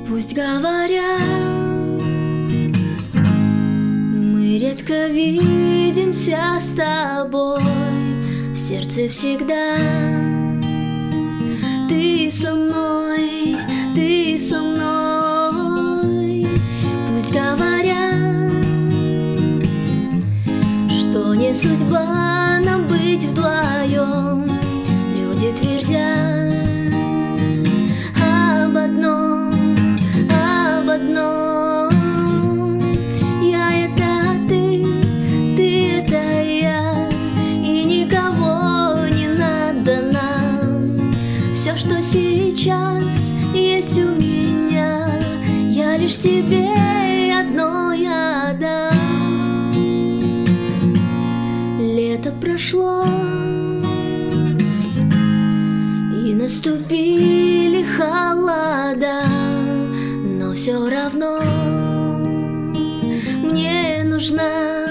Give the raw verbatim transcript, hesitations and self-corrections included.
Пусть говорят, мы редко видимся с тобой, в сердце всегда ты со мной, ты со мной. Пусть говорят, что не судьба нам быть вдвоем, люди твердят об одном, об одном. Я — это ты, ты — это я, и никого не надо нам. Все, что сейчас есть у меня, я лишь тебе одной отдам. Лето прошло, и наступили холода, но все равно мне нужна